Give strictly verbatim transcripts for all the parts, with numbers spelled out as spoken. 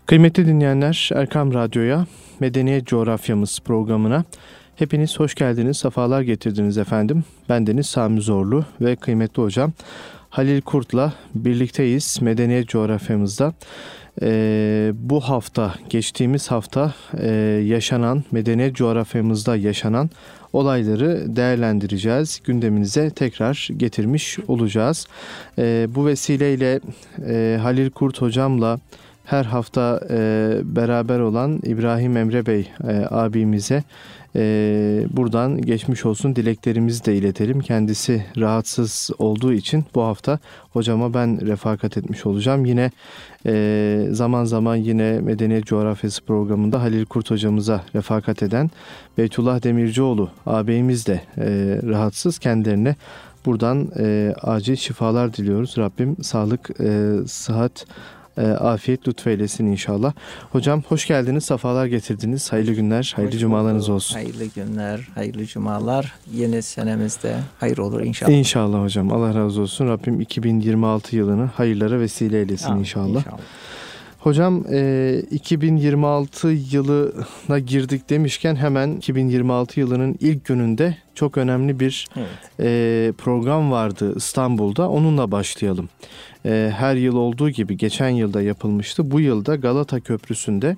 Kıymetli dinleyenler, Erkam Radyo'ya, Medeniyet Coğrafyamız programına hepiniz hoş geldiniz, sefalar getirdiniz efendim. Bendeniz Sami Zorlu ve kıymetli hocam Halil Kurt'la birlikteyiz Medeniyet Coğrafyamızda. Ee, bu hafta, geçtiğimiz hafta e, yaşanan, Medeniyet Coğrafyamızda yaşanan olayları değerlendireceğiz. Gündeminize tekrar getirmiş olacağız. Ee, bu vesileyle e, Halil Kurt hocamla her hafta e, beraber olan İbrahim Emre Bey e, abimize e, buradan geçmiş olsun dileklerimizi de iletelim. Kendisi rahatsız olduğu için bu hafta hocama ben refakat etmiş olacağım. Yine e, zaman zaman yine Medeniyet Coğrafyası programında Halil Kurt hocamıza refakat eden Beytullah Demircioğlu ağabeyimiz de e, rahatsız. Kendilerine buradan e, acil şifalar diliyoruz. Rabbim sağlık, e, sıhhat, afiyet lütfeylesin inşallah. Hocam hoş geldiniz, sefalar getirdiniz. Hayırlı günler, hayırlı hoş cumalarınız bulduk. Olsun. Hayırlı günler, hayırlı cumalar. Yeni senemizde hayır olur inşallah. İnşallah hocam. Allah razı olsun. Rabbim iki bin yirmi altı yılını hayırlara vesile eylesin Amin, inşallah. inşallah. Hocam e, iki bin yirmi altı yılına girdik demişken hemen iki bin yirmi altı yılının ilk gününde çok önemli bir evet. e, program vardı İstanbul'da. Onunla başlayalım. E, her yıl olduğu gibi geçen yılda yapılmıştı. Bu yılda Galata Köprüsü'nde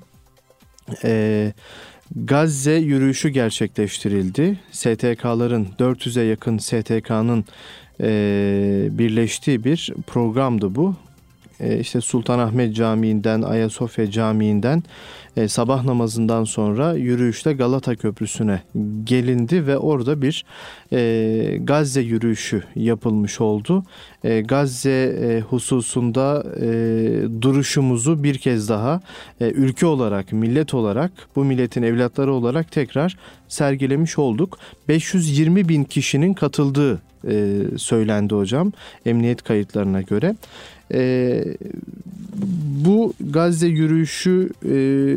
e, Gazze yürüyüşü gerçekleştirildi. S T K'ların dört yüze yakın S T K'nın e, birleştiği bir programdı bu. İşte Sultanahmet Camii'nden, Ayasofya Camii'nden e, sabah namazından sonra yürüyüşte Galata Köprüsü'ne gelindi ve orada bir e, Gazze yürüyüşü yapılmış oldu. E, Gazze e, hususunda e, duruşumuzu bir kez daha e, ülke olarak, millet olarak, bu milletin evlatları olarak tekrar sergilemiş olduk. beş yüz yirmi bin kişinin katıldığı e, söylendi hocam, emniyet kayıtlarına göre. Ee, bu Gazze yürüyüşü e,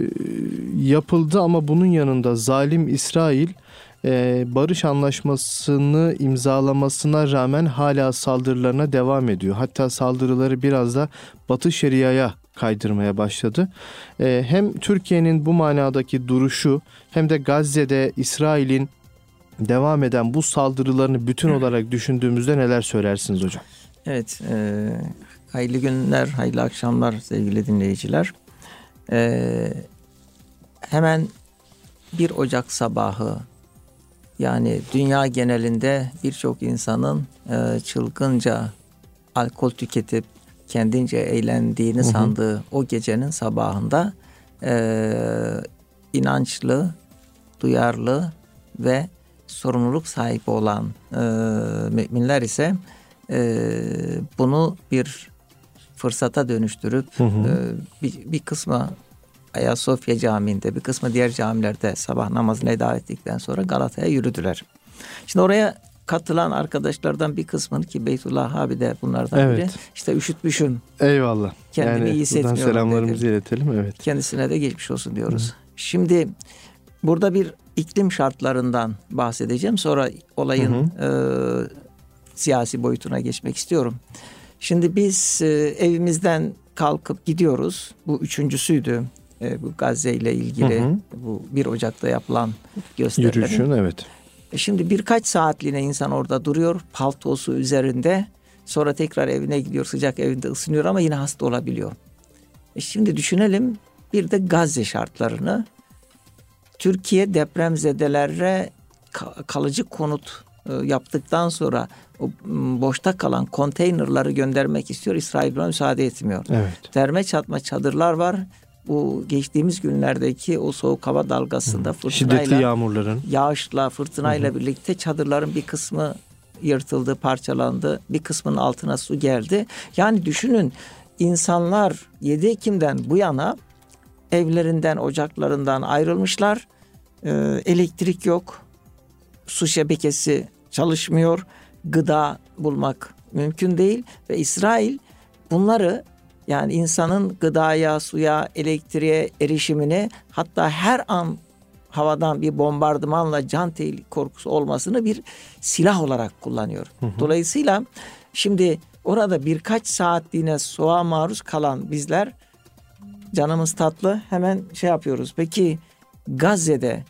yapıldı ama bunun yanında zalim İsrail e, barış anlaşmasını imzalamasına rağmen hala saldırılarına devam ediyor. Hatta saldırıları biraz da Batı Şeria'ya kaydırmaya başladı. E, hem Türkiye'nin bu manadaki duruşu hem de Gazze'de İsrail'in devam eden bu saldırılarını bütün olarak düşündüğümüzde neler söylersiniz hocam? Evet, e, hayırlı günler, hayırlı akşamlar sevgili dinleyiciler. E, hemen bir Ocak sabahı, yani dünya genelinde birçok insanın e, çılgınca alkol tüketip kendince eğlendiğini hı hı. sandığı o gecenin sabahında e, inançlı, duyarlı ve sorumluluk sahibi olan e, müminler ise e, bunu bir fırsata dönüştürüp hı hı. E, bir, bir kısmı Ayasofya Camii'nde, bir kısmı diğer camilerde sabah namazına eda ettikten sonra Galata'ya yürüdüler. Şimdi oraya katılan arkadaşlardan bir kısmını, ki Beytullah abi de bunlardan evet. biri, işte üşütmüşüm. Eyvallah. Kendimi yani iyi hissetmiyorum. Buradan selamlarımızı dedi. iletelim. Evet. Kendisine de geçmiş olsun diyoruz. Hı. Şimdi burada bir iklim şartlarından bahsedeceğim. Sonra olayın hı hı. E, siyasi boyutuna geçmek istiyorum. Şimdi biz e, evimizden kalkıp gidiyoruz. Bu üçüncüsüydü. E, bu Gazze ile ilgili hı hı. bu bir Ocak'ta yapılan gösterilerin. Yürüyüşün evet. E şimdi birkaç saatliğine insan orada duruyor. Paltosu üzerinde. Sonra tekrar evine gidiyor. Sıcak evinde ısınıyor ama yine hasta olabiliyor. E şimdi düşünelim bir de Gazze şartlarını. Türkiye depremzedelere kalıcı konut yaptıktan sonra o boşta kalan konteynerları göndermek istiyor. İsrail buna müsaade etmiyor. Evet. Derme çatma çadırlar var. Bu geçtiğimiz günlerdeki o soğuk hava dalgasında Hı. fırtınayla, şiddetli yağmurların, yağışla, fırtınayla Hı. birlikte çadırların bir kısmı yırtıldı, parçalandı. Bir kısmının altına su geldi. Yani düşünün, insanlar yedi Ekim'den bu yana evlerinden, ocaklarından ayrılmışlar. Ee, elektrik yok. Su şebekesi çalışmıyor. Gıda bulmak mümkün değil. Ve İsrail bunları, yani insanın gıdaya, suya, elektriğe erişimini, hatta her an havadan bir bombardımanla can tehlikesi korkusu olmasını bir silah olarak kullanıyor. Hı hı. Dolayısıyla şimdi orada birkaç saatliğine soğuğa maruz kalan bizler canımız tatlı, hemen şey yapıyoruz. Peki Gazze'de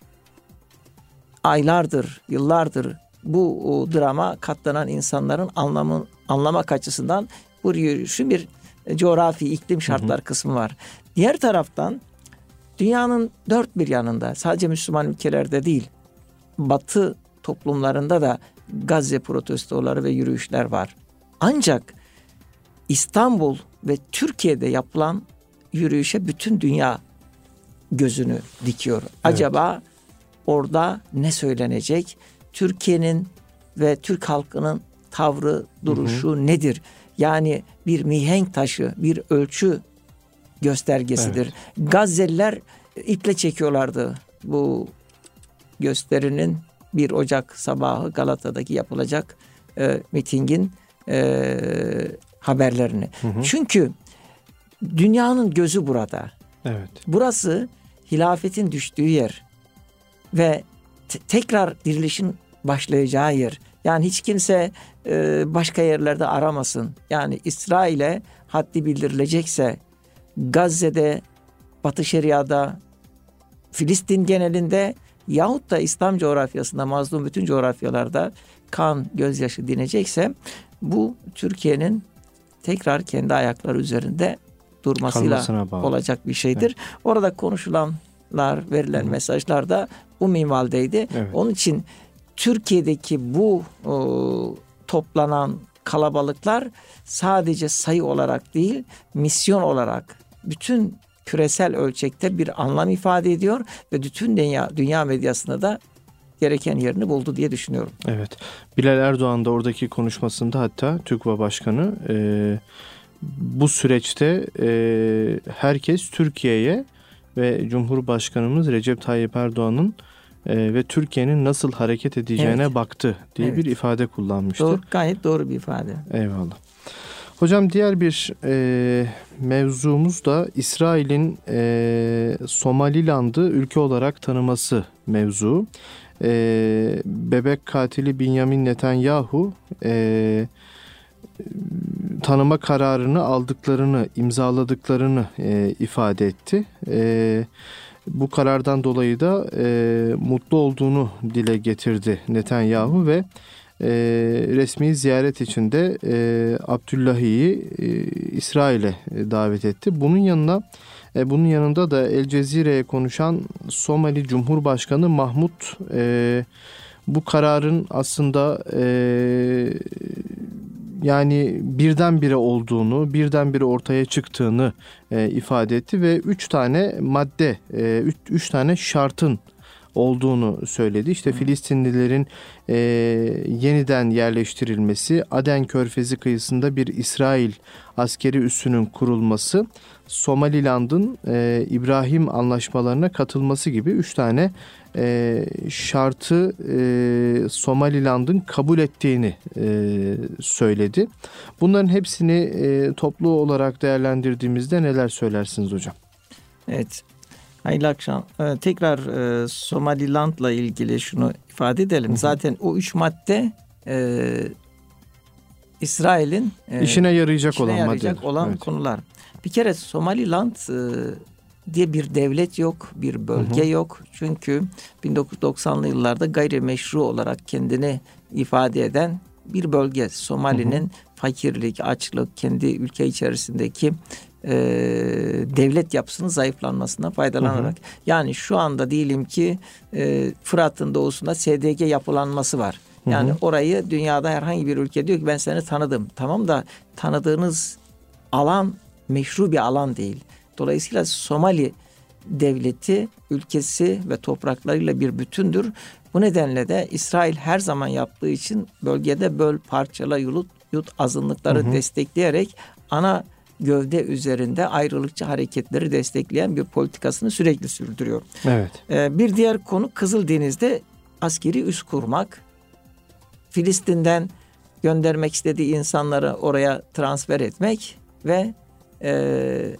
aylardır, yıllardır bu o, drama katlanan insanların anlamı, anlamak açısından bu yürüyüşün bir coğrafi, iklim şartlar hı hı. kısmı var. Diğer taraftan dünyanın dört bir yanında, sadece Müslüman ülkelerde değil, Batı toplumlarında da Gazze protestoları ve yürüyüşler var. Ancak İstanbul ve Türkiye'de yapılan yürüyüşe bütün dünya gözünü dikiyor. Evet. Acaba orada ne söylenecek? Türkiye'nin ve Türk halkının tavrı, duruşu hı hı. nedir? Yani bir mihenk taşı, bir ölçü göstergesidir. Evet. Gazze'liler iple çekiyorlardı bu gösterinin bir Ocak sabahı Galata'daki yapılacak e, mitingin e, haberlerini. Hı hı. Çünkü dünyanın gözü burada. Evet. Burası hilafetin düştüğü yer ve t- tekrar dirilişin başlayacağı yer. Yani hiç kimse e, başka yerlerde aramasın. Yani İsrail'e haddi bildirilecekse Gazze'de, Batı Şeria'da, Filistin genelinde yahut da İslam coğrafyasında, mazlum bütün coğrafyalarda kan, gözyaşı dinecekse bu Türkiye'nin tekrar kendi ayakları üzerinde durmasıyla olacak bir şeydir. Evet. Orada konuşulanlar, verilen Hı. mesajlar da bu minvaldeydi. Evet. Onun için Türkiye'deki bu o, toplanan kalabalıklar sadece sayı olarak değil, misyon olarak bütün küresel ölçekte bir anlam ifade ediyor ve bütün dünya dünya medyasında da gereken yerini buldu diye düşünüyorum. Evet. Bilal Erdoğan da oradaki konuşmasında, hatta TÜGVA Başkanı, e, bu süreçte e, herkes Türkiye'ye ve Cumhurbaşkanımız Recep Tayyip Erdoğan'ın e, ve Türkiye'nin nasıl hareket edeceğine evet. baktı diye evet. bir ifade kullanmıştı. Doğru, gayet doğru bir ifade. Eyvallah. Hocam, diğer bir e, mevzumuz da İsrail'in e, Somaliland'ı ülke olarak tanıması mevzu. E, bebek katili Benjamin Netanyahu e, tanıma kararını aldıklarını, imzaladıklarını e, ifade etti. E, bu karardan dolayı da e, mutlu olduğunu dile getirdi Netanyahu ve e, resmi ziyaret için de e, Abdullahi'yi e, İsrail'e davet etti. Bunun yanına e, bunun yanında da El Cezire'ye konuşan Somali Cumhurbaşkanı Mahmut e, bu kararın aslında e, yani birdenbire olduğunu, birdenbire ortaya çıktığını e, ifade etti ve üç tane madde, e, üç, üç tane şartın olduğunu söyledi. İşte Filistinlilerin e, yeniden yerleştirilmesi, Aden Körfezi kıyısında bir İsrail askeri üssünün kurulması, Somaliland'ın e, İbrahim anlaşmalarına katılması gibi üç tane e, şartı e, Somaliland'ın kabul ettiğini e, söyledi. Bunların hepsini e, toplu olarak değerlendirdiğimizde neler söylersiniz hocam? Evet. Hayırlı akşam. Ee, tekrar e, Somaliland'la ilgili şunu ifade edelim. Hı hı. Zaten o üç madde e, İsrail'in e, işine yarayacak işine olan, yarayacak olan evet. konular. Bir kere Somaliland e, diye bir devlet yok, bir bölge hı hı. yok. Çünkü bin dokuz yüz doksanlı yıllarda gayrimeşru olarak kendini ifade eden bir bölge. Somali'nin hı hı. fakirlik, açlık, kendi ülke içerisindeki e, devlet yapısının zayıflanmasına faydalanarak. Hı hı. Yani şu anda diyelim ki e, Fırat'ın doğusunda S D G yapılanması var. Yani hı hı. orayı dünyada herhangi bir ülke diyor ki ben seni tanıdım. Tamam da tanıdığınız alan meşru bir alan değil. Dolayısıyla Somali devleti, ülkesi ve topraklarıyla bir bütündür. Bu nedenle de İsrail her zaman yaptığı için bölgede böl, parçala, yut, yut azınlıkları hı hı. destekleyerek ana gövde üzerinde ayrılıkçı hareketleri destekleyen bir politikasını sürekli sürdürüyor. Evet. Ee, bir diğer konu Kızıldeniz'de askeri üs kurmak. Filistin'den göndermek istediği insanları oraya transfer etmek ve e,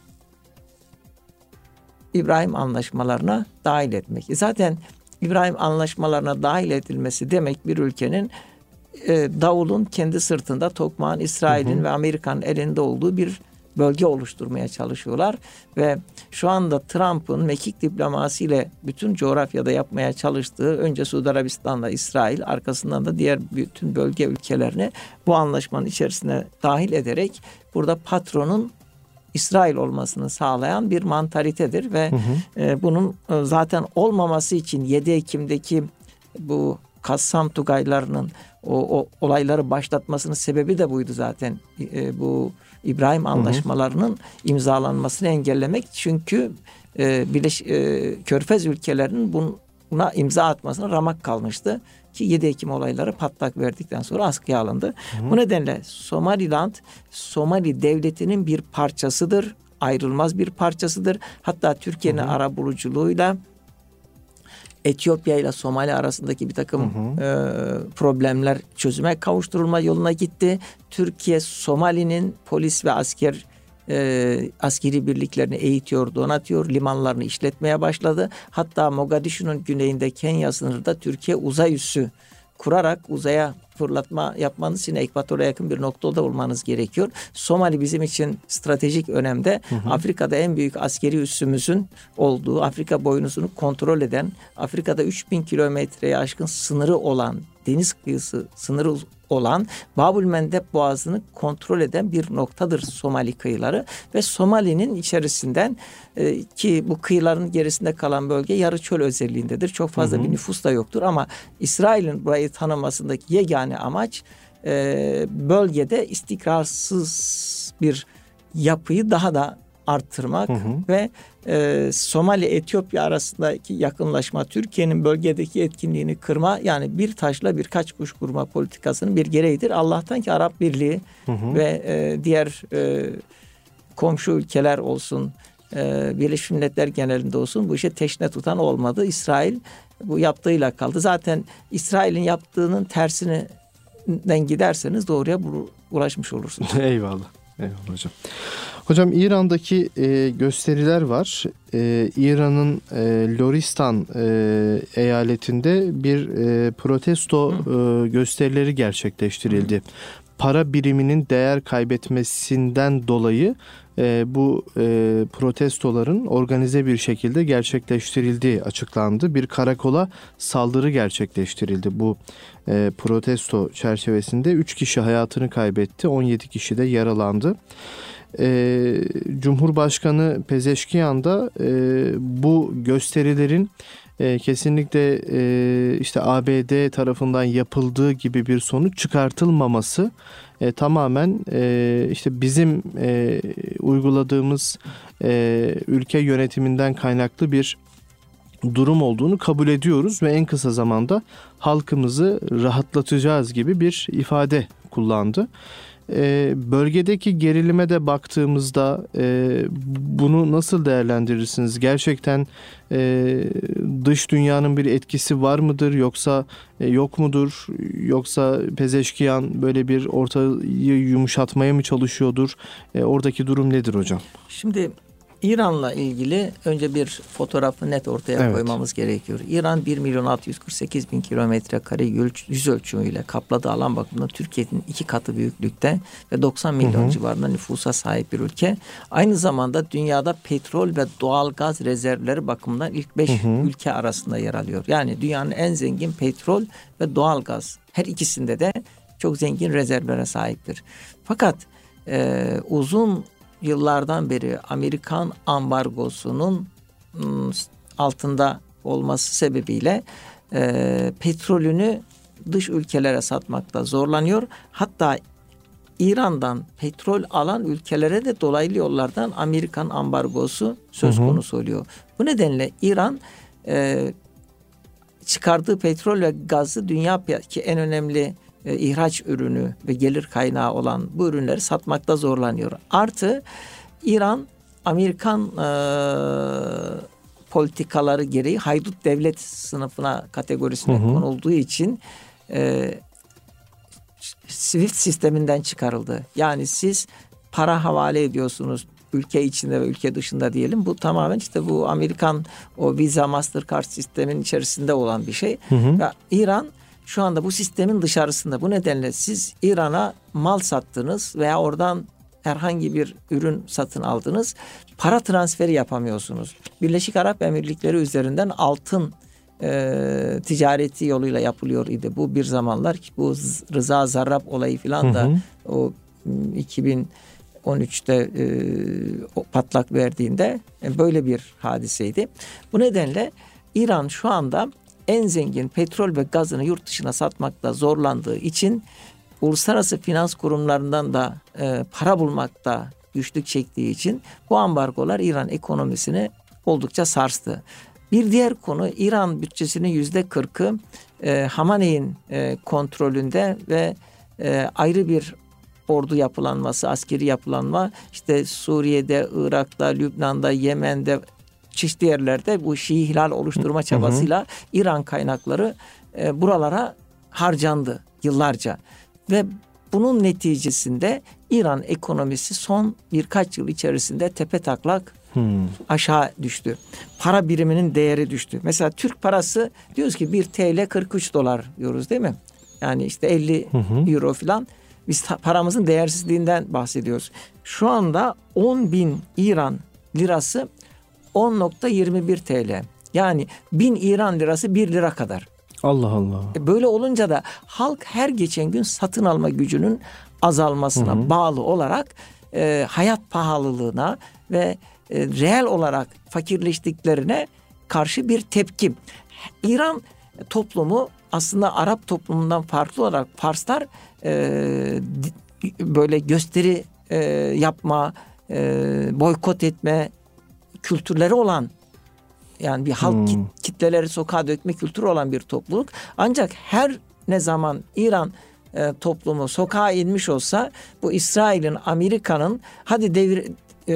İbrahim anlaşmalarına dahil etmek. Zaten İbrahim anlaşmalarına dahil edilmesi demek bir ülkenin e, davulun kendi sırtında, tokmağın İsrail'in hı hı. ve Amerika'nın elinde olduğu bir bölge oluşturmaya çalışıyorlar ve şu anda Trump'ın mekik diplomasisiyle bütün coğrafyada yapmaya çalıştığı, önce Suudi Arabistan'la İsrail, arkasından da diğer bütün bölge ülkelerini bu anlaşmanın içerisine dahil ederek burada patronun İsrail olmasını sağlayan bir mantalitedir ve hı hı. E, bunun e, zaten olmaması için yedi Ekim'deki bu Kassam Tugaylarının o, o olayları başlatmasının sebebi de buydu zaten. E, bu İbrahim anlaşmalarının hı hı. imzalanmasını engellemek. Çünkü e, Birleş, e, Körfez ülkelerinin buna imza atmasına ramak kalmıştı. Ki yedi Ekim olayları patlak verdikten sonra askıya alındı. Hı hı. Bu nedenle Somaliland, Somali devletinin bir parçasıdır. Ayrılmaz bir parçasıdır. Hatta Türkiye'nin arabuluculuğuyla Etiyopya ile Somali arasındaki bir takım hı hı. E, problemler çözüme kavuşturulma yoluna gitti. Türkiye, Somali'nin polis ve asker e, askeri birliklerini eğitiyor, donatıyor, limanlarını işletmeye başladı. Hatta Mogadishu'nun güneyinde Kenya sınırında Türkiye uzay üssü kurarak uzaya fırlatma yapmanız için ekvatora yakın bir noktada olmanız gerekiyor. Somali bizim için stratejik önemde. Hı hı. Afrika'da en büyük askeri üssümüzün olduğu, Afrika boynuzunu kontrol eden, Afrika'da üç bin kilometreye aşkın sınırı olan, deniz kıyısı sınırı olan Bab-ül-Mendeb Boğazı'nı kontrol eden bir noktadır Somali kıyıları ve Somali'nin içerisinden e, ki bu kıyıların gerisinde kalan bölge yarı çöl özelliğindedir. Çok fazla hı hı. bir nüfus da yoktur ama İsrail'in burayı tanımasındaki yegane amaç e, bölgede istikrarsız bir yapıyı daha da arttırmak hı hı. ve e, Somali-Etiyopya arasındaki yakınlaşma, Türkiye'nin bölgedeki etkinliğini kırma, yani bir taşla birkaç kuş vurma politikasının bir gereğidir. Allah'tan ki Arap Birliği hı hı. ve e, diğer e, komşu ülkeler olsun, e, Birleşmiş Milletler genelinde olsun bu işe teşne tutan olmadı. İsrail bu yaptığıyla kaldı. Zaten İsrail'in yaptığının tersinden giderseniz doğruya ulaşmış olursunuz. Eyvallah. Eyvallah hocam. Hocam İran'daki e, gösteriler var. E, İran'ın e, Loristan e, eyaletinde bir e, protesto e, gösterileri gerçekleştirildi. Hı. Para biriminin değer kaybetmesinden dolayı e, bu e, protestoların organize bir şekilde gerçekleştirildiği açıklandı. Bir karakola saldırı gerçekleştirildi bu e, protesto çerçevesinde. üç kişi hayatını kaybetti, on yedi kişi de yaralandı. Ee, Cumhurbaşkanı Pezeşkiyan da e, bu gösterilerin e, kesinlikle e, işte A B D tarafından yapıldığı gibi bir sonuç çıkartılmaması e, tamamen e, işte bizim e, uyguladığımız e, ülke yönetiminden kaynaklı bir durum olduğunu kabul ediyoruz ve en kısa zamanda halkımızı rahatlatacağız gibi bir ifade kullandı. Ee, bölgedeki gerilime de baktığımızda e, bunu nasıl değerlendirirsiniz? Gerçekten e, dış dünyanın bir etkisi var mıdır yoksa e, yok mudur? Yoksa Pezeşkiyan böyle bir ortayı yumuşatmaya mı çalışıyordur? E, oradaki durum nedir hocam? Şimdi İran'la ilgili önce bir fotoğrafı net ortaya evet. koymamız gerekiyor. İran bir milyon altı yüz kırk sekiz bin kilometre kare yüz ölçümüyle kapladığı alan bakımından Türkiye'nin iki katı büyüklükte ve doksan milyon hı hı. civarında nüfusa sahip bir ülke. Aynı zamanda dünyada petrol ve doğal gaz rezervleri bakımından ilk beş hı hı. ülke arasında yer alıyor. Yani dünyanın en zengin petrol ve doğal gaz her ikisinde de çok zengin rezervlere sahiptir. Fakat e, uzun yıllardan beri Amerikan ambargosunun altında olması sebebiyle e, petrolünü dış ülkelere satmakta zorlanıyor. Hatta İran'dan petrol alan ülkelere de dolaylı yollardan Amerikan ambargosu söz hı hı. konusu oluyor. Bu nedenle İran e, çıkardığı petrol ve gazı dünya ki en önemli E, ihraç ürünü ve gelir kaynağı olan bu ürünleri satmakta zorlanıyor. Artı İran Amerikan e, politikaları gereği haydut devlet sınıfına kategorisine hı hı. konulduğu için e, SWIFT sisteminden çıkarıldı. Yani siz para havale ediyorsunuz ülke içinde ve ülke dışında diyelim. Bu tamamen işte bu Amerikan o Visa Mastercard sistemin içerisinde olan bir şey. Hı hı. Ve İran şu anda bu sistemin dışarısında. Bu nedenle siz İran'a mal sattınız veya oradan herhangi bir ürün satın aldınız. Para transferi yapamıyorsunuz. Birleşik Arap Emirlikleri üzerinden altın e, ticareti yoluyla yapılıyor idi. Bu bir zamanlar bu Rıza Zarrab olayı filan da hı hı. o iki bin on üçte e, o patlak verdiğinde e, böyle bir hadiseydi. Bu nedenle İran şu anda en zengin petrol ve gazını yurt dışına satmakta zorlandığı için uluslararası finans kurumlarından da e, para bulmakta güçlük çektiği için bu ambargolar İran ekonomisini oldukça sarstı. Bir diğer konu, İran bütçesinin yüzde kırkı e, Hamaney'in e, kontrolünde ve e, ayrı bir ordu yapılanması, askeri yapılanma işte Suriye'de, Irak'ta, Lübnan'da, Yemen'de, çeşitli yerlerde bu Şii hilal oluşturma çabasıyla hı hı. İran kaynakları e, buralara harcandı yıllarca. Ve bunun neticesinde İran ekonomisi son birkaç yıl içerisinde tepetaklak hmm. aşağı düştü. Para biriminin değeri düştü. Mesela Türk parası diyoruz ki bir T L kırk üç dolar diyoruz değil mi? Yani işte elli hmm. euro falan. Biz paramızın değersizliğinden bahsediyoruz. Şu anda on bin İran lirası on nokta yirmi bir T L. Yani bin İran lirası bir lira kadar. Allah Allah. Böyle olunca da halk her geçen gün satın alma gücünün azalmasına hı hı. bağlı olarak e, hayat pahalılığına ve e, reel olarak fakirleştiklerine karşı bir tepki. İran toplumu aslında Arap toplumundan farklı olarak Farslar e, böyle gösteri e, yapma, e, boykot etme kültürleri olan, yani bir halk hmm. kitleleri sokağa dökme kültürü olan bir topluluk. Ancak her ne zaman İran e, toplumu sokağa inmiş olsa bu İsrail'in, Amerika'nın hadi devir e,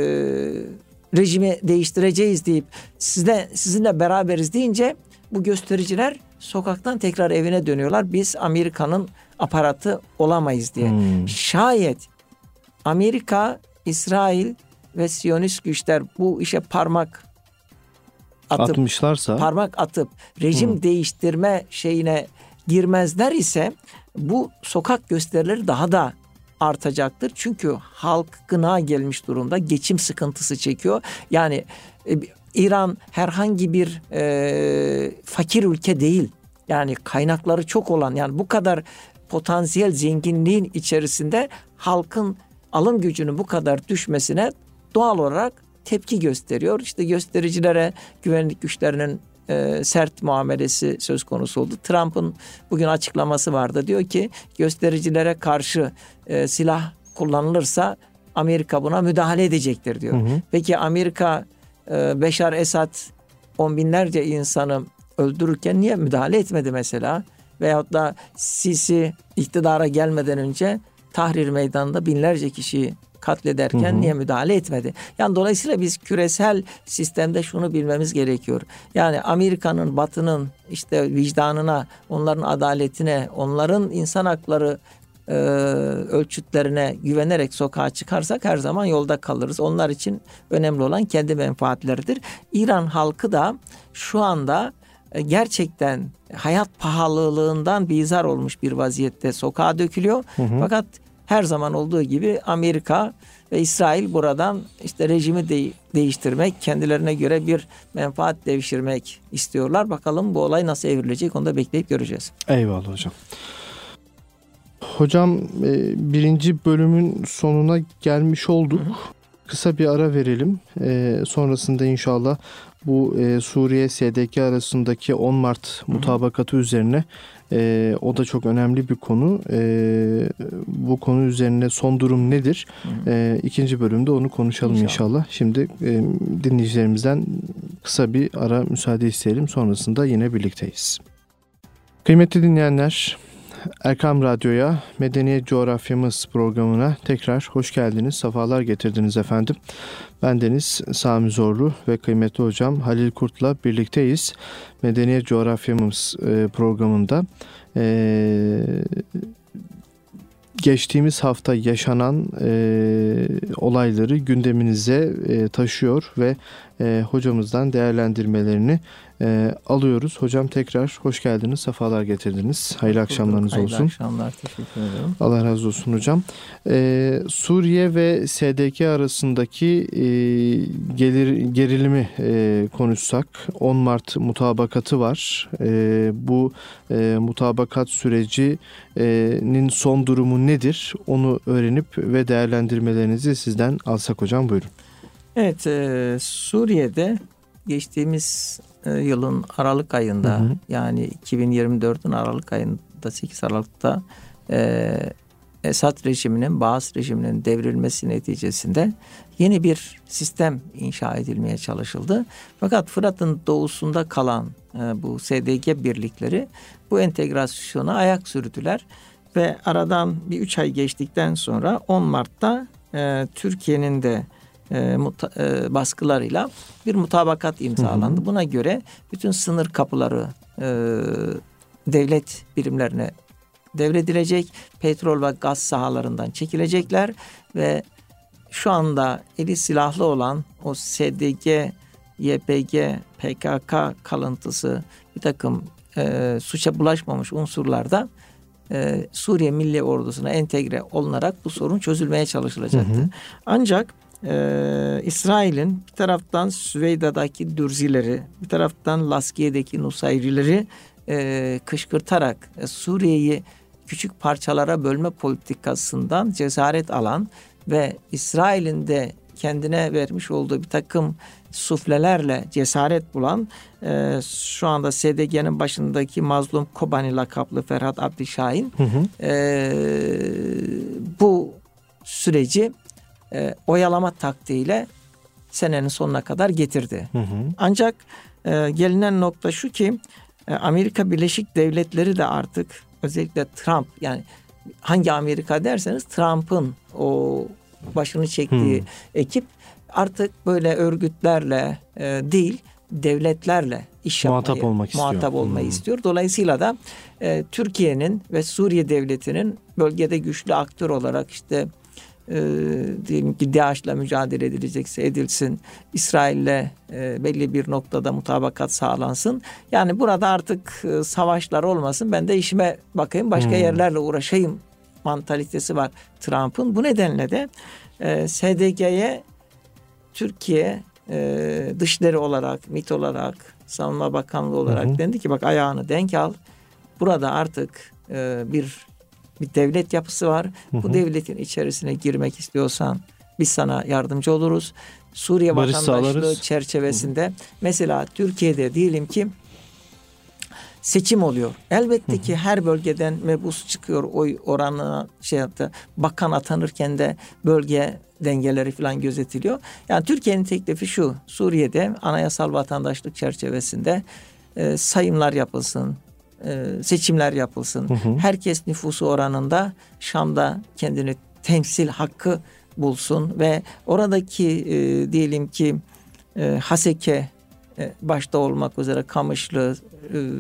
rejimi değiştireceğiz deyip sizle, sizinle beraberiz deyince bu göstericiler sokaktan tekrar evine dönüyorlar. Biz Amerika'nın aparatı olamayız diye. Hmm. Şayet Amerika, İsrail ve Siyonist güçler bu işe parmak atıp, atmışlarsa, parmak atıp rejim hmm. değiştirme şeyine girmezler ise bu sokak gösterileri daha da artacaktır. Çünkü halk gına gelmiş durumda, geçim sıkıntısı çekiyor. Yani e, İran herhangi bir e, fakir ülke değil. Yani kaynakları çok olan, yani bu kadar potansiyel zenginliğin içerisinde halkın alım gücünün bu kadar düşmesine doğal olarak tepki gösteriyor. İşte göstericilere güvenlik güçlerinin e, sert muamelesi söz konusu oldu. Trump'ın bugün açıklaması vardı. Diyor ki göstericilere karşı e, silah kullanılırsa Amerika buna müdahale edecektir diyor. Hı hı. Peki Amerika e, Beşar Esad on binlerce insanı öldürürken niye müdahale etmedi mesela? Veyahut da Sisi iktidara gelmeden önce Tahrir Meydanı'nda binlerce kişiyi katlederken hı hı. niye müdahale etmedi? Yani dolayısıyla biz küresel sistemde şunu bilmemiz gerekiyor. Yani Amerika'nın, Batı'nın işte vicdanına, onların adaletine, onların insan hakları e, ölçütlerine güvenerek sokağa çıkarsak her zaman yolda kalırız. Onlar için önemli olan kendi menfaatleridir. İran halkı da şu anda e, gerçekten hayat pahalılığından bizar olmuş bir vaziyette sokağa dökülüyor. Hı hı. Fakat her zaman olduğu gibi Amerika ve İsrail buradan işte rejimi de- değiştirmek, kendilerine göre bir menfaat devşirmek istiyorlar. Bakalım bu olay nasıl evrilecek, onu da bekleyip göreceğiz. Eyvallah hocam. Hocam birinci bölümün sonuna gelmiş olduk. Hı hı. Kısa bir ara verelim. Sonrasında inşallah bu Suriye S D K arasındaki on Mart mutabakatı hı hı. üzerine Ee, o da çok önemli bir konu. Ee, bu konu üzerine son durum nedir? Ee, ikinci bölümde onu konuşalım inşallah. inşallah. Şimdi e, dinleyicilerimizden kısa bir ara müsaade isteyelim. Sonrasında yine birlikteyiz. Kıymetli dinleyenler, Erkam Radyo'ya, Medeniyet Coğrafyamız programına tekrar hoş geldiniz, sefalar getirdiniz efendim. Bendeniz Sami Zorlu ve kıymetli hocam Halil Kurt'la birlikteyiz. Medeniyet Coğrafyamız programında geçtiğimiz hafta yaşanan olayları gündeminize taşıyor ve e, hocamızdan değerlendirmelerini e, alıyoruz. Hocam tekrar hoş geldiniz, sefalar getirdiniz. Hayırlı Bulduk, akşamlarınız hayırlı olsun. Hayırlı akşamlar, teşekkür ederim. Allah razı olsun hocam. Ee, Suriye ve S D G arasındaki e, gelir, gerilimi e, konuşsak, on Mart mutabakatı var. E, bu e, mutabakat sürecinin son durumu nedir? Onu öğrenip ve değerlendirmelerinizi sizden alsak hocam, buyurun. Evet, e, Suriye'de geçtiğimiz e, yılın Aralık ayında, hı hı. yani iki bin yirmi dördün Aralık ayında, sekiz Aralık'ta e, Esad rejiminin, Baas rejiminin devrilmesi neticesinde yeni bir sistem inşa edilmeye çalışıldı. Fakat Fırat'ın doğusunda kalan e, bu S D G birlikleri bu entegrasyona ayak sürdüler ve aradan bir üç ay geçtikten sonra on Mart'ta e, Türkiye'nin de E, muta, e, baskılarıyla bir mutabakat imzalandı. Hı hı. Buna göre bütün sınır kapıları e, devlet birimlerine devredilecek, petrol ve gaz sahalarından çekilecekler ve şu anda eli silahlı olan o S D G, Y P G, P K K kalıntısı bir takım e, suça bulaşmamış unsurlar da e, Suriye Milli Ordusu'na entegre olunarak bu sorun çözülmeye çalışılacaktı. Hı hı. Ancak Ee, İsrail'in bir taraftan Süveyda'daki Dürzileri, bir taraftan Laskiye'deki Nusayrileri e, kışkırtarak e, Suriye'yi küçük parçalara bölme politikasından cesaret alan ve İsrail'in de kendine vermiş olduğu bir takım suflelerle cesaret bulan e, şu anda S D G'nin başındaki Mazlum Kobani lakaplı Ferhat Abdişahin hı hı. E, bu süreci E, oyalama taktiğiyle senenin sonuna kadar getirdi. Hı hı. Ancak e, gelinen nokta şu ki e, Amerika Birleşik Devletleri de artık, özellikle Trump, yani hangi Amerika derseniz Trump'ın o başını çektiği hı. ekip artık böyle örgütlerle e, değil devletlerle iş yapmayı, muhatap olmak muhatap istiyor. olmayı hmm. istiyor. Dolayısıyla da e, Türkiye'nin ve Suriye Devleti'nin bölgede güçlü aktör olarak işte E, diyelim ki DAEŞ'le mücadele edilecekse edilsin, İsrail'le e, belli bir noktada mutabakat sağlansın. Yani burada artık e, savaşlar olmasın, ben de işime bakayım, başka hmm. yerlerle uğraşayım mantalitesi var Trump'ın. Bu nedenle de e, S D G'ye Türkiye e, dışişleri olarak, MİT olarak, Savunma Bakanlığı olarak hmm. dendi ki bak ayağını denk al. Burada artık e, bir bir devlet yapısı var. Hı hı. Bu devletin içerisine girmek istiyorsan biz sana yardımcı oluruz. Suriye Barış vatandaşlığı sağlarız. Çerçevesinde hı hı. mesela Türkiye'de diyelim ki seçim oluyor. Elbette hı hı. ki her bölgeden mebus çıkıyor, oy oranına şey yaptı. Bakan atanırken de bölge dengeleri falan gözetiliyor. Yani Türkiye'nin teklifi şu: Suriye'de anayasal vatandaşlık çerçevesinde e, sayımlar yapılsın. Seçimler yapılsın. Hı hı. Herkes nüfusu oranında Şam'da kendini temsil hakkı bulsun ve oradaki e, diyelim ki e, Haseke e, başta olmak üzere Kamışlı e, e,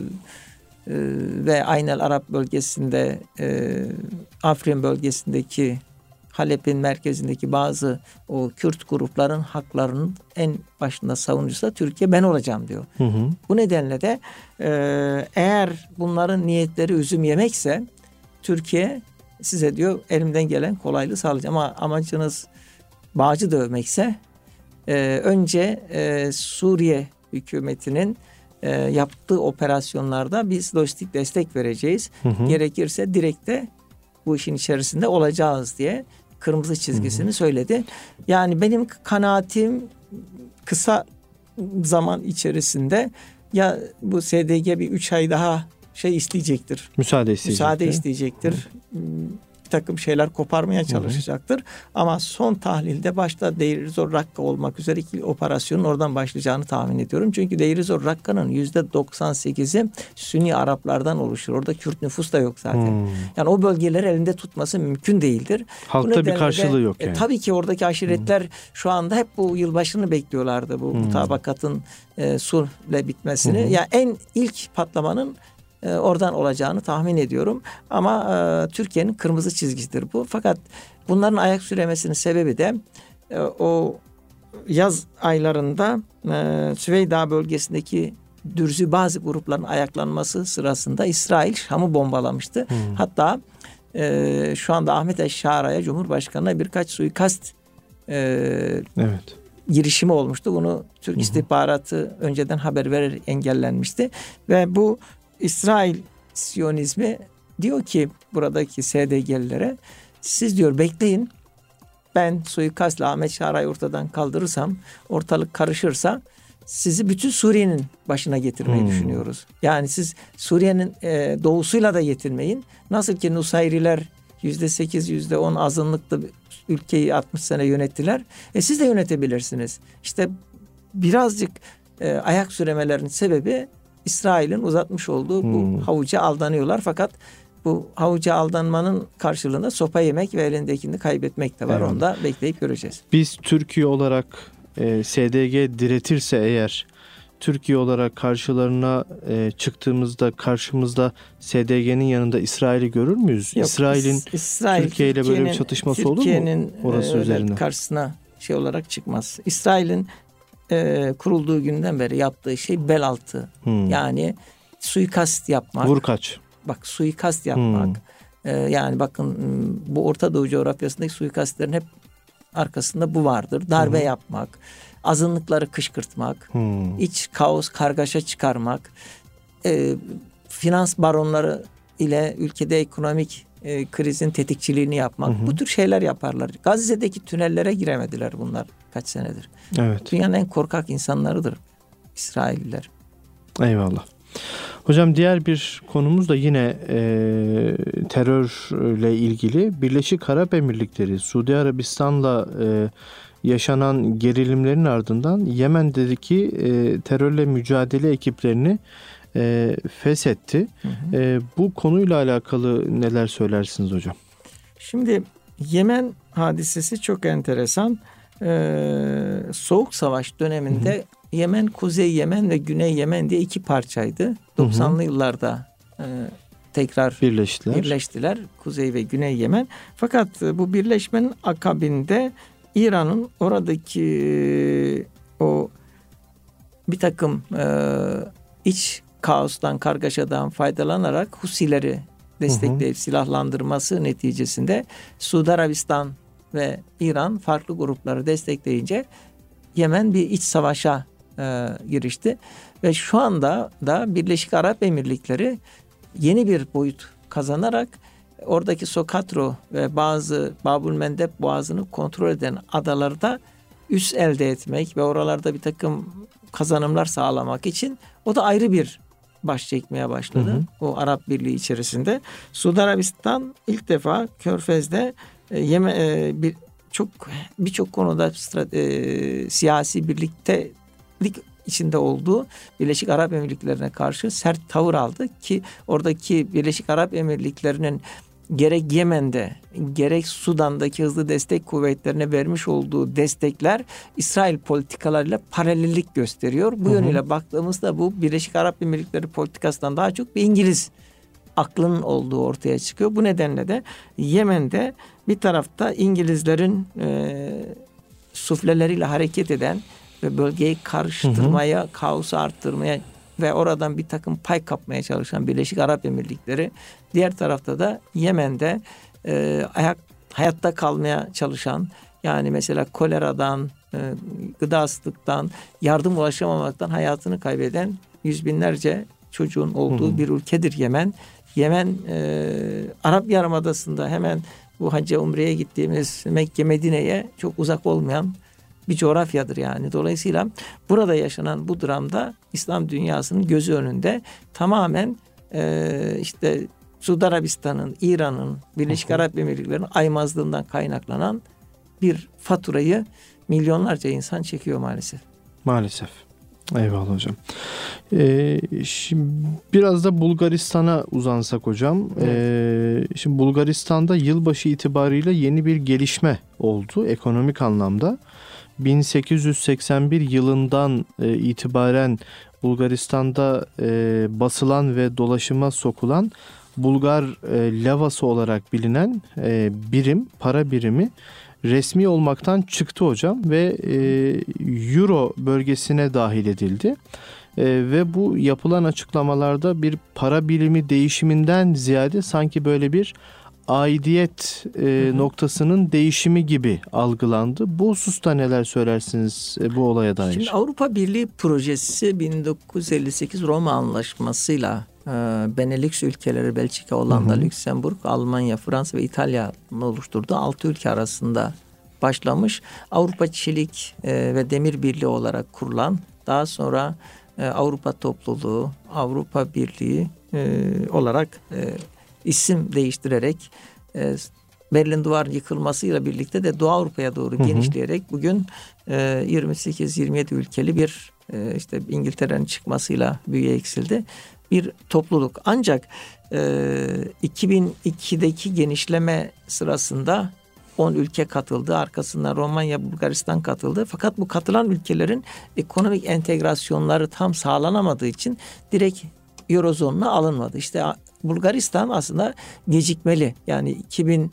ve Aynel Arap bölgesinde e, Afrin bölgesindeki Halep'in merkezindeki bazı o Kürt grupların haklarının en başında savunucusu da Türkiye ben olacağım diyor. Hı hı. Bu nedenle de e, eğer bunların niyetleri üzüm yemekse Türkiye size diyor elimden gelen kolaylığı sağlayacağım, ama amacınız bağcı dövmekse e, önce e, Suriye hükümetinin e, yaptığı operasyonlarda biz lojistik destek vereceğiz. Hı hı. Gerekirse direkt de bu işin içerisinde olacağız diye kırmızı çizgisini hı hı. söyledi. Yani benim kanaatim kısa zaman içerisinde ya bu S D G bir üç ay daha şey isteyecektir. Müsaade isteyecektir. Müsaade isteyecektir. Hı. Bir takım şeyler koparmaya çalışacaktır. Hı hı. Ama son tahlilde başta Deir Zor Rakka olmak üzere iki operasyonun oradan başlayacağını tahmin ediyorum. Çünkü Deir Zor Rakka'nın yüzde doksan sekizi Sünni Araplardan oluşur. Orada Kürt nüfus da yok zaten. Hmm. Yani o bölgeleri elinde tutması mümkün değildir. Halkta bir karşılığı de, yok yani. E, tabii ki oradaki aşiretler hmm. şu anda hep bu yılbaşını bekliyorlardı. Bu hmm. mutabakatın e, sulhle bitmesini. Hmm. Yani en ilk patlamanın e, oradan olacağını tahmin ediyorum. Ama e, Türkiye'nin kırmızı çizgisidir bu. Fakat bunların ayak süremesinin sebebi de e, o yaz aylarında e, Süveyda bölgesindeki Dürzü bazı grupların ayaklanması sırasında İsrail Şam'ı bombalamıştı. Hmm. Hatta e, şu anda Ahmet Eşşara'ya, Cumhurbaşkanı'na birkaç suikast e, evet. girişimi olmuştu. Bunu Türk hmm. istihbaratı önceden haber vererek engellenmişti. Ve bu İsrail Siyonizmi diyor ki buradaki S D G'lilere, siz diyor bekleyin, ben suikastla Ahmet Şara'yı ortadan kaldırırsam, ortalık karışırsa sizi bütün Suriye'nin başına getirmeyi hmm. düşünüyoruz. Yani siz Suriye'nin e, doğusuyla da yetinmeyin. Nasıl ki Nusayriler yüzde sekiz, yüzde on azınlıklı ülkeyi altmış sene yönettiler. E siz de yönetebilirsiniz. İşte birazcık e, ayak süremelerinin sebebi İsrail'in uzatmış olduğu hmm. bu havuca aldanıyorlar. Fakat bu havuca aldanmanın karşılığında sopa yemek ve elindekini kaybetmek de var. Evet. Onu da bekleyip göreceğiz. Biz Türkiye olarak e, S D G diretirse eğer, Türkiye olarak karşılarına e, çıktığımızda karşımızda S D G'nin yanında İsrail'i görür müyüz? Yok, İsrail'in İsrail, Türkiye ile böyle bir çatışması olur mu? Türkiye'nin orası e, üzerine karşısına şey olarak çıkmaz. İsrail'in e, kurulduğu günden beri yaptığı şey bel altı. Hmm. Yani suikast yapmak. Vur kaç. Bak, suikast yapmak. Hmm. E, yani bakın bu Orta Doğu coğrafyasındaki suikastlerin hep arkasında bu vardır. Darbe hmm. yapmak, azınlıkları kışkırtmak, hmm. iç kaos, kargaşa çıkarmak, e, finans baronları ile ülkede ekonomik e, krizin tetikçiliğini yapmak. Hmm. Bu tür şeyler yaparlar. Gazze'deki tünellere giremediler bunlar kaç senedir. Evet. Dünyanın en korkak insanlarıdır İsrailliler. Eyvallah. Hocam diğer bir konumuz da yine e, terörle ilgili. Birleşik Arap Emirlikleri, Suudi Arabistan'la e, yaşanan gerilimlerin ardından Yemen'deki e, terörle mücadele ekiplerini e, feshetti. Hı hı. E, bu konuyla alakalı neler söylersiniz hocam? Şimdi Yemen hadisesi çok enteresan. Ee, Soğuk Savaş döneminde hı hı. Yemen, Kuzey Yemen ve Güney Yemen diye iki parçaydı. doksanlı hı hı. yıllarda e, tekrar birleştiler. birleştiler. Kuzey ve Güney Yemen. Fakat bu birleşmenin akabinde İran'ın oradaki o bir takım e, iç kaostan, kargaşadan faydalanarak Husileri destekleyip hı hı. silahlandırması neticesinde Suudi Arabistan ve İran farklı grupları destekleyince Yemen bir iç savaşa e, girişti. Ve şu anda da Birleşik Arap Emirlikleri yeni bir boyut kazanarak oradaki Sokatro ve bazı Babül Mendeb Boğazı'nı kontrol eden adalarda üs elde etmek ve oralarda bir takım kazanımlar sağlamak için o da ayrı bir baş çekmeye başladı. Hı hı. O Arap Birliği içerisinde. Suudi Arabistan ilk defa Körfez'de e, Yemen e, bir çok birçok konuda strate, e, siyasi birliktelik içinde olduğu Birleşik Arap Emirlikleri'ne karşı sert tavır aldı ki oradaki Birleşik Arap Emirlikleri'nin gerek Yemen'de gerek Sudan'daki hızlı destek kuvvetlerine vermiş olduğu destekler İsrail politikalarıyla paralellik gösteriyor. Bu hı hı. yönüyle baktığımızda bu Birleşik Arap Emirlikleri politikasından daha çok bir İngiliz aklının olduğu ortaya çıkıyor. Bu nedenle de Yemen'de bir tarafta İngilizlerin e, sufleleriyle hareket eden ve bölgeyi karıştırmaya, hı hı. kaosu arttırmaya ve oradan bir takım pay kapmaya çalışan Birleşik Arap Emirlikleri, diğer tarafta da Yemen'de e, ayak, hayatta kalmaya çalışan, yani mesela koleradan, e, gıdasızlıktan, yardım ulaşamamaktan hayatını kaybeden yüz binlerce çocuğun olduğu hı hı. bir ülkedir Yemen. Yemen e, Arap Yarımadası'nda hemen bu hacca umreye gittiğimiz Mekke Medine'ye çok uzak olmayan bir coğrafyadır yani. Dolayısıyla burada yaşanan bu dramda İslam dünyasının gözü önünde tamamen e, işte Suudi Arabistan'ın, İran'ın, Birleşik Arap Emirlikleri'nin aymazlığından kaynaklanan bir faturayı milyonlarca insan çekiyor maalesef. Maalesef. Eyvallah hocam. Ee, şimdi biraz da Bulgaristan'a uzansak hocam. Evet. Ee, şimdi Bulgaristan'da yılbaşı itibariyle yeni bir gelişme oldu ekonomik anlamda. bin sekiz yüz seksen bir yılından e, itibaren Bulgaristan'da e, basılan ve dolaşıma sokulan Bulgar e, lavası olarak bilinen e, birim, para birimi resmi olmaktan çıktı hocam ve e, Euro bölgesine dahil edildi. E, ve bu yapılan açıklamalarda bir para birimi değişiminden ziyade sanki böyle bir aidiyet e, hı hı. noktasının değişimi gibi algılandı. Bu hususta neler söylersiniz e, bu olaya dair? Şimdi Avrupa Birliği projesi bin dokuz yüz elli sekiz Roma Anlaşması'yla e, Benelux ülkeleri Belçika, Hollanda, hı hı. Lüksemburg, Almanya, Fransa ve İtalya'nın oluşturduğu altı ülke arasında başlamış. Avrupa Çelik e, ve Demir Birliği olarak kurulan, daha sonra e, Avrupa Topluluğu, Avrupa Birliği e, olarak e, isim değiştirerek e, Berlin Duvarı'nın yıkılmasıyla birlikte de Doğu Avrupa'ya doğru hı hı. genişleyerek bugün e, yirmi sekiz yirmi yedi ülkeli bir e, işte İngiltere'nin çıkmasıyla büyüye eksildi bir topluluk. Ancak e, iki bin ikideki genişleme sırasında on ülke katıldı. Arkasından Romanya, Bulgaristan katıldı. Fakat bu katılan ülkelerin ekonomik entegrasyonları tam sağlanamadığı için direkt Eurozonuna alınmadı. İşte Bulgaristan aslında gecikmeli. Yani iki bin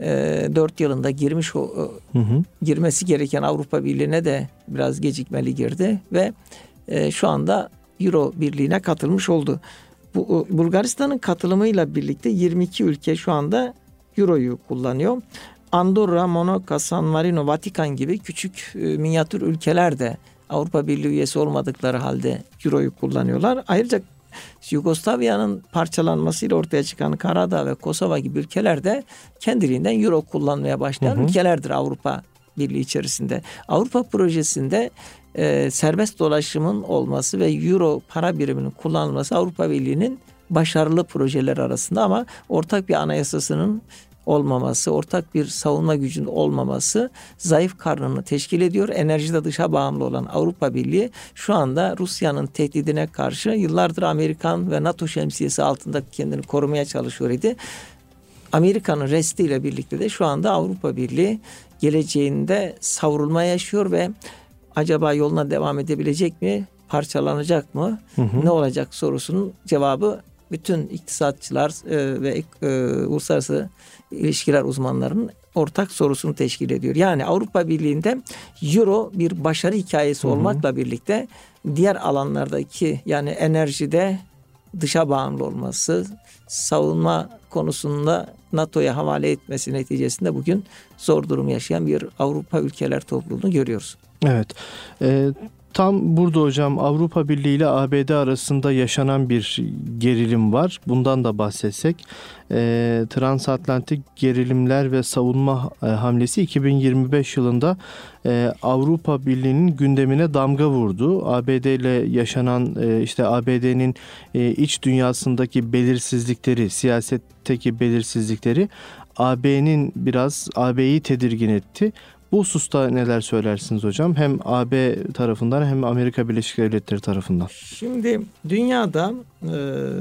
dört yılında girmiş o hı hı. girmesi gereken Avrupa Birliği'ne de biraz gecikmeli girdi ve e, şu anda Euro Birliği'ne katılmış oldu. Bu Bulgaristan'ın katılımıyla birlikte yirmi iki ülke şu anda Euro'yu kullanıyor. Andorra, Monaco, San Marino, Vatikan gibi küçük e, minyatür ülkeler de Avrupa Birliği üyesi olmadıkları halde Euro'yu kullanıyorlar. Ayrıca Yugoslavya'nın parçalanmasıyla ortaya çıkan Karadağ ve Kosova gibi ülkeler de kendiliğinden Euro kullanmaya başlayan hı hı. ülkelerdir Avrupa Birliği içerisinde. Avrupa projesinde e, serbest dolaşımın olması ve Euro para biriminin kullanılması Avrupa Birliği'nin başarılı projeler arasında, ama ortak bir anayasasının olmaması, ortak bir savunma gücünün olmaması zayıf karnını teşkil ediyor. Enerjide dışa bağımlı olan Avrupa Birliği şu anda Rusya'nın tehdidine karşı yıllardır Amerikan ve NATO şemsiyesi altında kendini korumaya çalışıyor idi. Amerika'nın restiyle birlikte de şu anda Avrupa Birliği geleceğinde savrulma yaşıyor ve acaba yoluna devam edebilecek mi? Parçalanacak mı? Hı hı. Ne olacak sorusunun cevabı bütün iktisatçılar e, ve e, uluslararası ilişkiler uzmanlarının ortak sorusunu teşkil ediyor. Yani Avrupa Birliği'nde Euro bir başarı hikayesi hı hı. olmakla birlikte diğer alanlardaki, yani enerjide dışa bağımlı olması, savunma konusunda NATO'ya havale etmesi neticesinde bugün zor durum yaşayan bir Avrupa ülkeler topluluğunu görüyoruz. Evet. Ee, tam burada hocam Avrupa Birliği ile A B D arasında yaşanan bir gerilim var. Bundan da bahsetsek. Ee, transatlantik gerilimler ve savunma e, hamlesi iki bin yirmi beş yılında e, Avrupa Birliği'nin gündemine damga vurdu. A B D ile yaşanan e, işte A B D'nin e, iç dünyasındaki belirsizlikleri, siyasetteki belirsizlikleri A B'nin biraz A B'yi tedirgin etti. Bu hususta neler söylersiniz hocam? Hem A B tarafından hem Amerika Birleşik Devletleri tarafından. Şimdi dünyada e,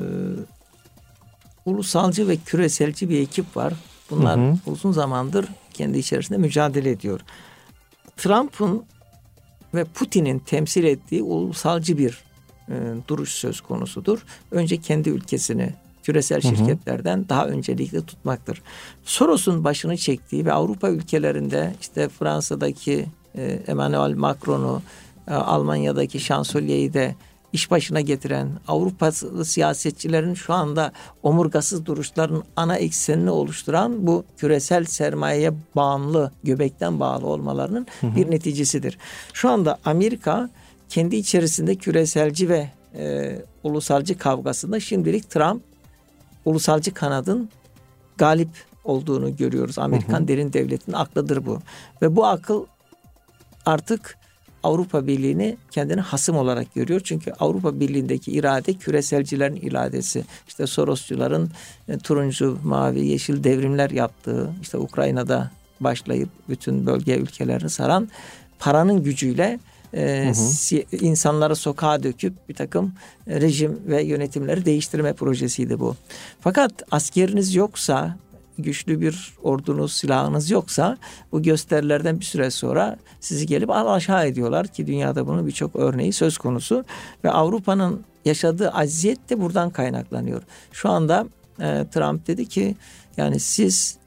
ulusalcı ve küreselci bir ekip var. Bunlar hı hı. uzun zamandır kendi içerisinde mücadele ediyor. Trump'ın ve Putin'in temsil ettiği ulusalcı bir e, duruş söz konusudur. Önce kendi ülkesini küresel şirketlerden hı hı. daha öncelikli tutmaktır. Soros'un başını çektiği ve Avrupa ülkelerinde işte Fransa'daki e, Emmanuel Macron'u, e, Almanya'daki şansölyeyi de iş başına getiren Avrupalı siyasetçilerin şu anda omurgasız duruşların ana eksenini oluşturan bu küresel sermayeye bağımlı, göbekten bağlı olmalarının hı hı. bir neticesidir. Şu anda Amerika kendi içerisinde küreselci ve e, ulusalcı kavgasında şimdilik Trump ulusalcı kanadın galip olduğunu görüyoruz. Amerikan hı hı. derin devletinin aklıdır bu. Ve bu akıl artık Avrupa Birliği'ni kendine hasım olarak görüyor. Çünkü Avrupa Birliği'ndeki irade küreselcilerin iradesi. İşte Sorosçuların e, turuncu, mavi, yeşil devrimler yaptığı, işte Ukrayna'da başlayıp bütün bölge ülkelerini saran paranın gücüyle Ee, hı hı. insanları sokağa döküp bir takım rejim ve yönetimleri değiştirme projesiydi bu. Fakat askeriniz yoksa, güçlü bir ordunuz, silahınız yoksa bu gösterilerden bir süre sonra sizi gelip alaşağı ediyorlar ki dünyada bunun birçok örneği söz konusu ve Avrupa'nın yaşadığı aziyet de buradan kaynaklanıyor. Şu anda e, Trump dedi ki yani siz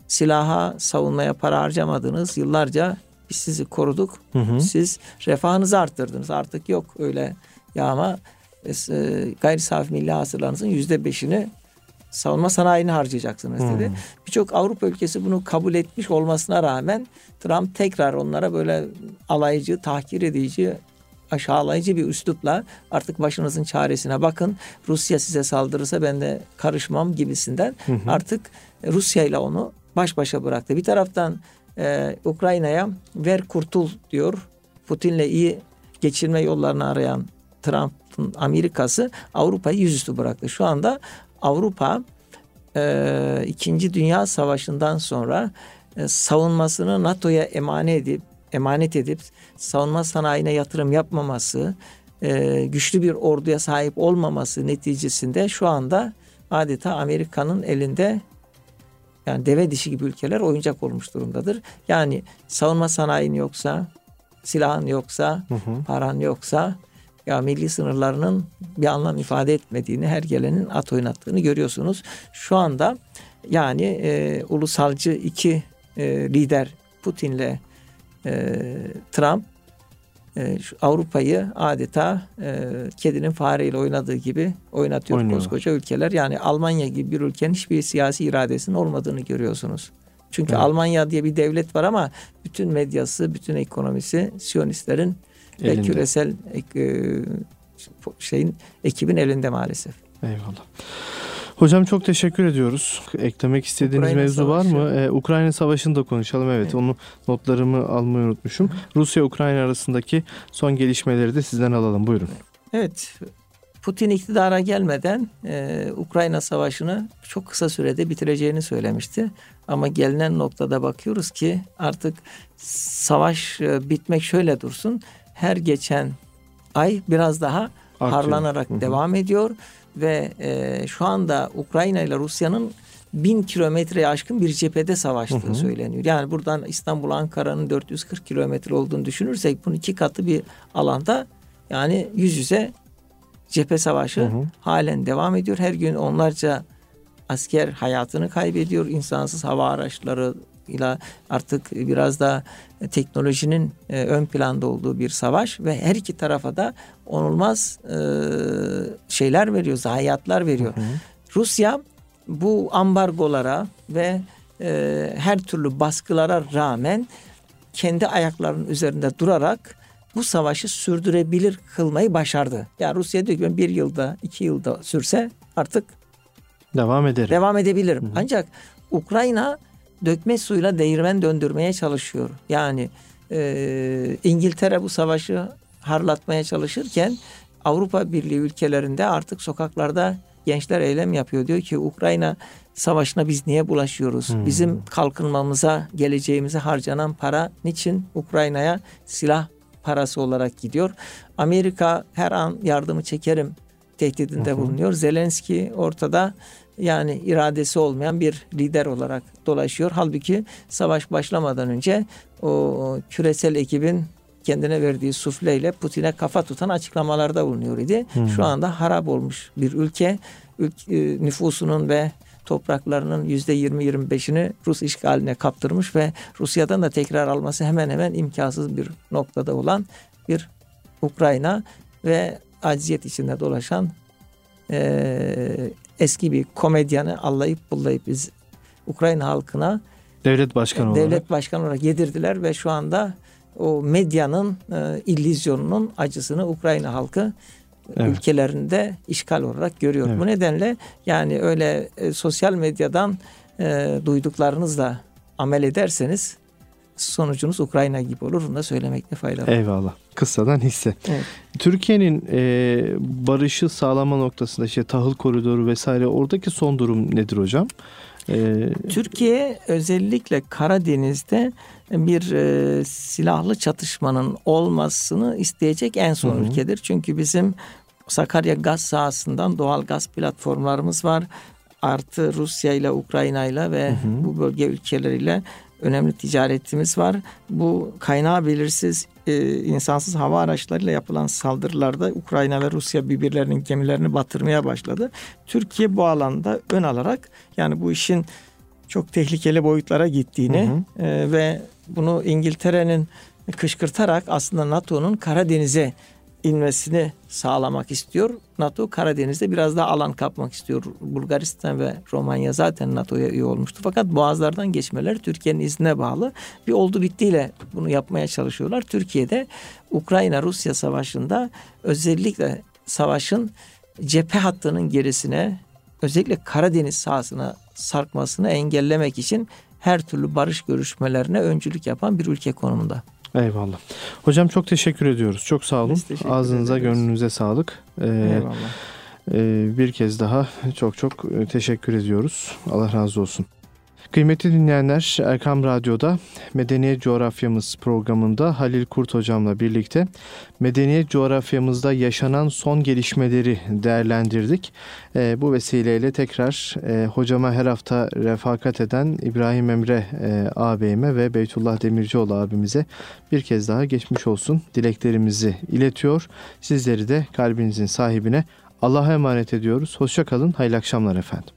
silaha, savunmaya para harcamadınız. Yıllarca biz sizi koruduk. Hı hı. Siz refahınızı arttırdınız. Artık yok öyle yağma. E, gayri safi milli hasılanızın yüzde beşini savunma sanayine harcayacaksınız dedi. Hmm. Birçok Avrupa ülkesi bunu kabul etmiş olmasına rağmen Trump tekrar onlara böyle alaycı, tahkir edici, aşağılayıcı bir üslupla artık başınızın çaresine bakın. Rusya size saldırırsa ben de karışmam gibisinden hı hı. artık Rusya ile onu baş başa bıraktı. Bir taraftan e, Ukrayna'ya ver kurtul diyor. Putin'le iyi geçirme yollarını arayan Trump'ın Amerika'sı Avrupa'yı yüzüstü bıraktı. Şu anda Avrupa e, İkinci Dünya Savaşı'ndan sonra e, savunmasını NATO'ya emanet edip emanet edip savunma sanayine yatırım yapmaması, e, güçlü bir orduya sahip olmaması neticesinde şu anda adeta Amerika'nın elinde, yani deve dişi gibi ülkeler oyuncak olmuş durumdadır. Yani savunma sanayin yoksa, silahın yoksa, hı hı. paran yoksa ya milli sınırlarının bir anlam ifade etmediğini, her gelenin at oynattığını görüyorsunuz. Şu anda yani e, ulusalcı iki e, lider Putin'le e, Trump e, Avrupa'yı adeta e, kedinin fareyle oynadığı gibi oynatıyor Oynuyor. koskoca ülkeler. Yani Almanya gibi bir ülkenin hiçbir siyasi iradesinin olmadığını görüyorsunuz. Çünkü evet. Almanya diye bir devlet var ama bütün medyası, bütün ekonomisi Siyonistlerin elinde. Ve küresel e, şeyin ekibin elinde maalesef. Eyvallah. Hocam çok teşekkür ediyoruz. Eklemek istediğiniz Ukrayna mevzu Savaşı. var mı? Ee, Ukrayna Savaşı'nı da konuşalım. Evet, evet. Onu notlarımı almayı unutmuşum. Rusya-Ukrayna arasındaki son gelişmeleri de sizden alalım. Buyurun. Evet. Putin iktidara gelmeden e, Ukrayna Savaşı'nı çok kısa sürede bitireceğini söylemişti. Ama gelinen noktada bakıyoruz ki artık savaş e, bitmek şöyle dursun. Her geçen ay biraz daha Artıyor. harlanarak Hı-hı. devam ediyor ve e, şu anda Ukrayna ile Rusya'nın bin kilometreye aşkın bir cephede savaştığı Hı-hı. söyleniyor. Yani buradan İstanbul, Ankara'nın dört yüz kırk kilometre olduğunu düşünürsek bunun iki katı bir alanda, yani yüz yüze cephe savaşı Hı-hı. halen devam ediyor. Her gün onlarca asker hayatını kaybediyor. İnsansız hava araçları ile artık biraz da teknolojinin e, ön planda olduğu bir savaş ve her iki tarafa da onulmaz e, şeyler veriyor, zayiatlar veriyor. Hı hı. Rusya bu ambargolara ve e, her türlü baskılara rağmen kendi ayaklarının üzerinde durarak bu savaşı sürdürebilir kılmayı başardı. Yani Rusya diyor ki ben bir yılda, iki yılda sürse artık devam ederim. Devam edebilirim. Hı hı. Ancak Ukrayna dökme suyla değirmen döndürmeye çalışıyor. Yani e, İngiltere bu savaşı harlatmaya çalışırken Avrupa Birliği ülkelerinde artık sokaklarda gençler eylem yapıyor. Diyor ki Ukrayna savaşına biz niye bulaşıyoruz? Hmm. Bizim kalkınmamıza, geleceğimize harcanan para niçin Ukrayna'ya silah parası olarak gidiyor? Amerika her an yardımı çekerim tehdidinde hmm. bulunuyor. Zelenski ortada, yani iradesi olmayan bir lider olarak dolaşıyor. Halbuki savaş başlamadan önce o küresel ekibin kendine verdiği sufleyle Putin'e kafa tutan açıklamalarda bulunuyor idi. Hmm. Şu anda harap olmuş bir ülke, ülke nüfusunun ve topraklarının yüzde yirmi yirmi beşini Rus işgaline kaptırmış ve Rusya'dan da tekrar alması hemen hemen imkansız bir noktada olan bir Ukrayna ve acziyet içinde dolaşan e, eski bir komedyanı allayıp bullayıp biz Ukrayna halkına devlet başkanı devlet olarak. başkanı olarak yedirdiler ve şu anda o medyanın e, illüzyonunun acısını Ukrayna halkı evet. ülkelerinde işgal olarak görüyor. Evet. Bu nedenle yani öyle e, sosyal medyadan e, duyduklarınızla amel ederseniz sonucunuz Ukrayna gibi olur. Bunu da söylemekte fayda var. Eyvallah. Kıssadan hisse. Evet. Türkiye'nin e, barışı sağlama noktasında işte tahıl koridoru vesaire, oradaki son durum nedir hocam? E, Türkiye özellikle Karadeniz'de bir e, silahlı çatışmanın olmasını isteyecek en son hı hı. ülkedir. Çünkü bizim Sakarya gaz sahasından doğal gaz platformlarımız var. Artı Rusya ile Ukrayna ile ve hı hı. bu bölge ülkeleriyle önemli ticaretimiz var. Bu kaynağı belirsiz e, insansız hava araçlarıyla yapılan saldırılarda Ukrayna ve Rusya birbirlerinin gemilerini batırmaya başladı. Türkiye bu alanda ön alarak, yani bu işin çok tehlikeli boyutlara gittiğini hı hı. E, ve bunu İngiltere'nin kışkırtarak aslında NATO'nun Karadeniz'e inmesini sağlamak istiyor. NATO Karadeniz'de biraz daha alan kapmak istiyor. Bulgaristan ve Romanya zaten NATO'ya üye olmuştu. Fakat boğazlardan geçmeler Türkiye'nin iznine bağlı. Bir oldu bittiyle bunu yapmaya çalışıyorlar. Türkiye'de Ukrayna-Rusya savaşında özellikle savaşın cephe hattının gerisine, özellikle Karadeniz sahasına sarkmasını engellemek için her türlü barış görüşmelerine öncülük yapan bir ülke konumunda. Eyvallah. Hocam çok teşekkür ediyoruz. Çok sağ olun. Ağzınıza, ediyoruz. Gönlünüze sağlık. Ee, Eyvallah. E, bir kez daha çok çok teşekkür ediyoruz. Allah razı olsun. Kıymetli dinleyenler, Erkam Radyo'da Medeniyet Coğrafyamız programında Halil Kurt hocamla birlikte medeniyet coğrafyamızda yaşanan son gelişmeleri değerlendirdik. E, bu vesileyle tekrar e, hocama her hafta refakat eden İbrahim Emre e, ağabeyime ve Beytullah Demircioğlu abimize bir kez daha geçmiş olsun dileklerimizi iletiyor. Sizleri de kalbinizin sahibine Allah'a emanet ediyoruz. Hoşça kalın, hayırlı akşamlar efendim.